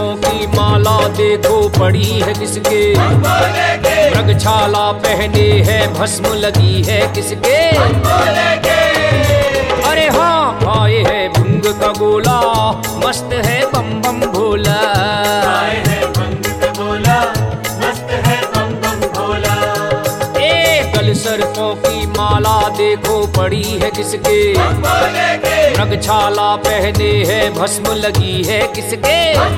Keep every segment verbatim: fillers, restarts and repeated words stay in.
सरसों की माला देखो पड़ी है किसके, मृगछाला पहने है भस्म लगी है किसके। अरे हाँ खाए है भंग का गोला, मस्त है बम बम भोला। खाए है भंग का गोला, मस्त है बम बम भोला। ए गल सरसों की माला देखो पड़ी है किसके, मृगछाला पहने है भस्म लगी है किसके।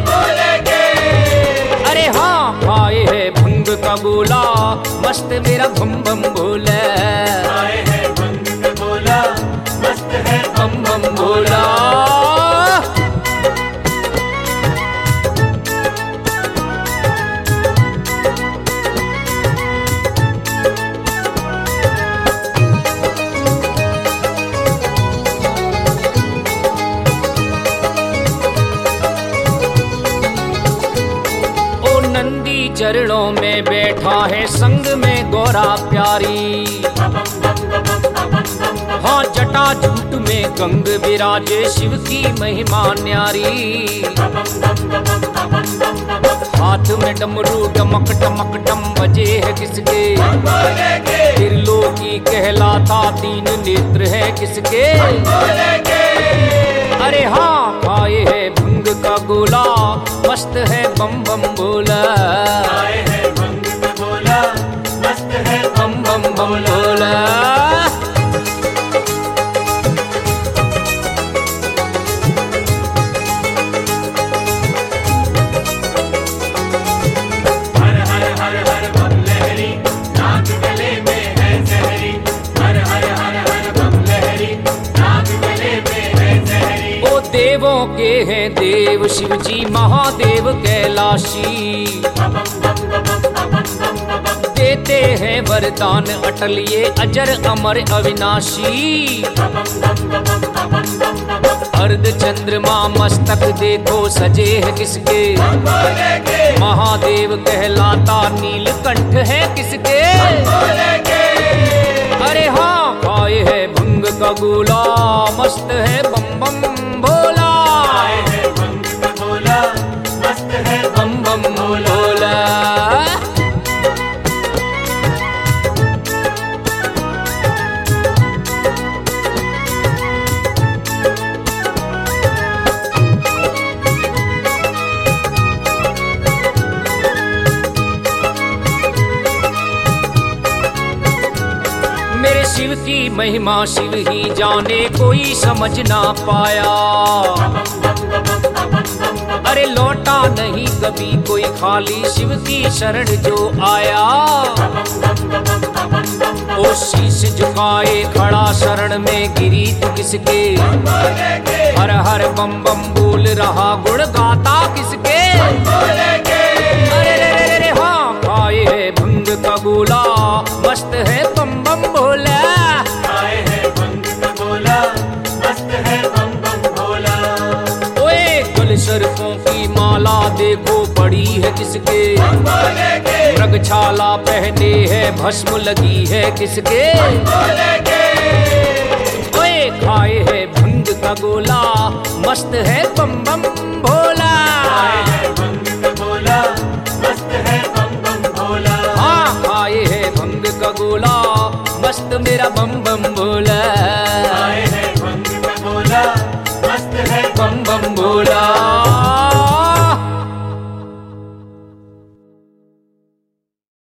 अरे हाँ खाए है भंग का गोला, मस्त मेरा बम बम भोला। खाए है भंग का गोला, मस्त है बम बम भोला। नंदी चरणों में बैठा है संग में गौरा प्यारी, हाँ जटा जूट में गंग विराजे शिव की महिमा न्यारी। हाथ में डमरू डमक डमक डम बजे है किसके, त्रिलोकी कहलाता तीन नेत्र है किसके। अरे हाँ खाए है भंग का गोला, मस्त है बम बम भोला। खाए है भंग का गोला, मस्त है बम बम बम भोला। हर हर हर हर बम लहरी, नाग गले में है जहरी। हर हर हर हर बम लहरी, नाग गले में है जहरी। ओ देवों के हैं देव शिव जी महादेव कैलाशी, देते हैं वरदान अटल ये अजर अमर अविनाशी। अर्ध चंद्रमा मस्तक देखो सजे है किसके, महादेव कहलाता नीलकंठ है किसके। अरे हाँ खाए है भंग का गोला, मस्त है बम बम भोला। खाए है भंग का गोला, मस्त है बम बम भोला। मेरे शिव की महिमा शिव ही जाने कोई समझ ना पाया, अरे लौटा नहीं कभी कोई खाली शिव की शरण जो आया। ओ शीश झुकाए खड़ा शरण में गिरी तू किसके, हर हर बम बम बोल रहा गुण गाता किसके। अरे रे रे रे हाँ खाए है भंग का गोला, मस्त है बम बम भोला। खाए है भंग का गोला, मस्त है बम बम भोला। ओए गुल सरसों की माला देखो पड़ी है किसके, मृगछाला पहने है भस्म लगी है किसके। ओए खाए है भंग का गोला, मस्त है बम बम भोला। खाए है भंग का गोला, मस्त है बम बम भोला। हाँ खाए है भंग का गोला, मस्त मेरा बम बम